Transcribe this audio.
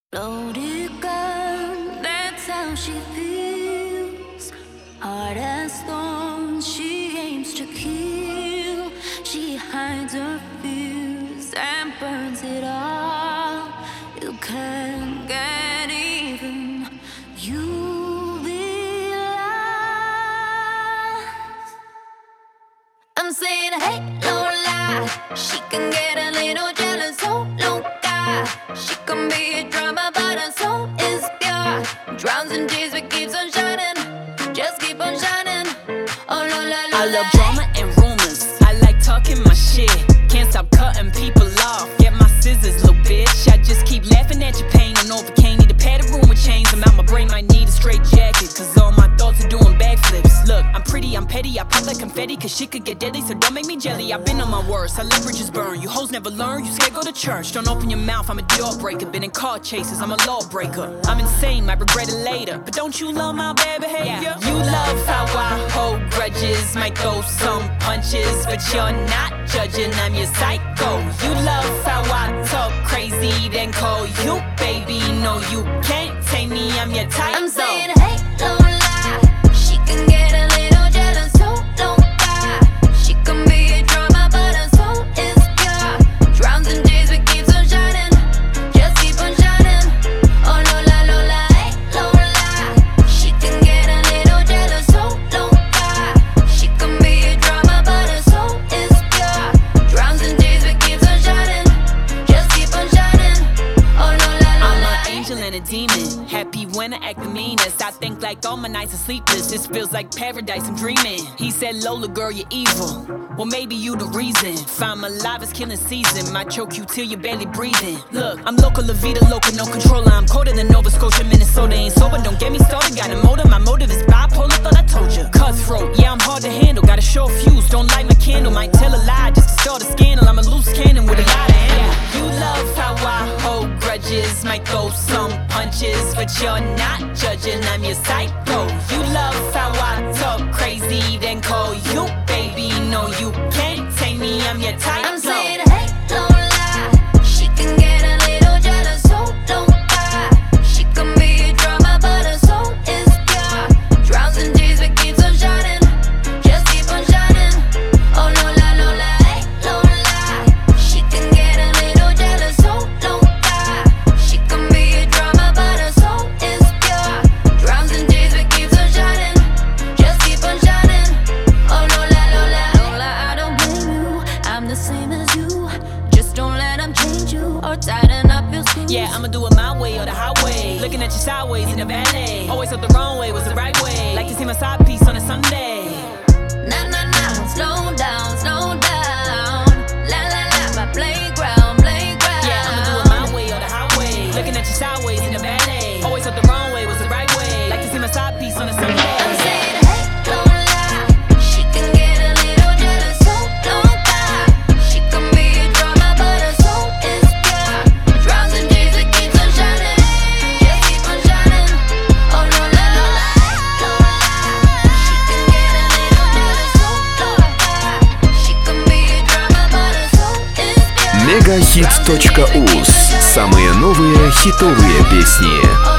Loaded gun, that's how she feels. Hard as stone, she aims to kill. She hides her fears and burns it all. You can't get even. You'll be lost. I'm saying, hey, no lie. She can get a little jealous, so no guy. She can be a drama, but her soul is pure. Drowns in tears, but keeps on shining. Just keep on shining. Oh, la, la, la, I love drama and rumors. I like talking my shit. Can't stop cutting people off. Get my scissors, little bitch. I just keep laughing at your pain. On Novocaine, need a padded room with chains. I'm out, my brain might need a straight jacket. Cause all my thoughts are doing backflips. Look, I'm pretty, I'm petty. I pop like confetti. Cause shit could get deadly, so don't make me jelly. I've been on my worst. I let bridges burn. You hoes never learn. You scared, go to church. Don't open your mouth, I'm a deal breaker. Been in car chases, I'm a lawbreaker. I'm insane, might regret it later. But don't you love my bad behavior? You love how I hold grudges. Might throw some punches, but you're not judging, I'm your psycho. You love how I talk crazy, then call you baby. No, you can't tame me, I'm your type. I'm saying, hey, don't lie. She can get a little jealous, so don't cry. She can be a drama, but her soul is pure. Drowns in tears, but keeps on shining. Just keep on shining. Oh, no, la, no, la, hey, don't lie. She can get a little jealous, so don't cry. She can be a drama, but her soul is pure. Drowns in tears, but keeps on shining. Just keep on shining. Oh, no, la, no, I'm la, an angel and a demon. Happy when I act the meanest. I think like all my nights are sleepless. This feels like paradise, I'm dreaming. He said, Lola, girl, you're evil. Well, maybe you the reason. If I'm alive, it's killing season. Might choke you till you're barely breathing. Look, I'm local, La Vida, local, no controller. I'm colder than Nova Scotia, Minnesota. Ain't sober, don't get me started. Got a motive, my motive is bipolar. Thought I told you. Cutthroat, yeah, I'm hard to handle. Got a short fuse, don't light my candle. Might tell a lie just to start a scandal. I'm a loose cannon with a lot of ammo. You love how I hold grudges. Might throw some punches, but you're not judging, I'm your psycho. You love how I talk crazy, then call you baby. No, you can't tame me, I'm your type. I'm saying, hey, don't lie. She can get a little jealous, so don't cry. She can be a drama, but her soul is pure. Drowns in tears, but keeps on shining. Just keep on shining. Oh, no, la, no, la, hey, don't lie. She can get a little jealous, so don't cry. She can be a drama, but her soul is pure. Drowns in tears, but keeps on shining. Just keep on shining. Oh, no, la, no, la, no, la, I don't blame you. I'm the same as you. Just don't let them change you or tighten up your screws. Yeah, I'ma do it my way or the highway. Looking at you sideways in the valet. Always thought the wrong way was the right way. Like to see my side piece on a Sunday. Nah, nah, nah, slow down, slow down. La, la, la, my playground, playground. Yeah, I'ma do it my way or the highway. Looking at you sideways in the valet. Always thought the wrong way was the right way. Like to see my side piece on a Sunday. I'm saying, hey, don't lie. She can get a little jealous, so don't cry. She can be a drama, but her soul is pure. Drowns in tears, it keeps on shining. Just keep on shining. Oh, no, la, no, la, don't lie. She can get a little jealous, so don't cry. She can be a drama, but her soul is pure. Megahit.uz. Самые новые хитовые песни.